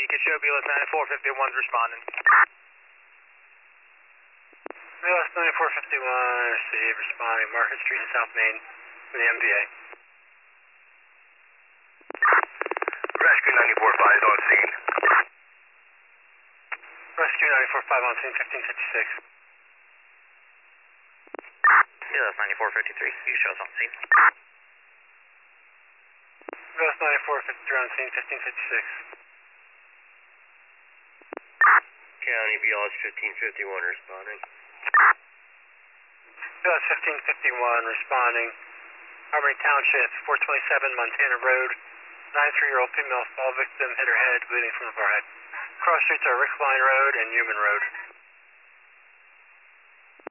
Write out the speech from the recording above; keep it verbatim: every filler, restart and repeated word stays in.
you can show B L S ninety-four fifty-one's responding. B L S ninety-four fifty-one, received, responding, Market Street in South Main, from the M V A. Rescue ninety-four five is on scene. Rescue ninety-four five on scene, fifteen fifty-six. B L S ninety-four fifty-three, you show us on scene. B L S ninety-four fifty-three on scene, fifteen fifty-six. County B L S fifteen fifty-one responding. B L S fifteen fifty-one responding. Harmony Township, four twenty-seven Montana Road. ninety-three-year-old female fall victim hit her head, bleeding from the forehead. Cross streets are Rick Line Road and Newman Road.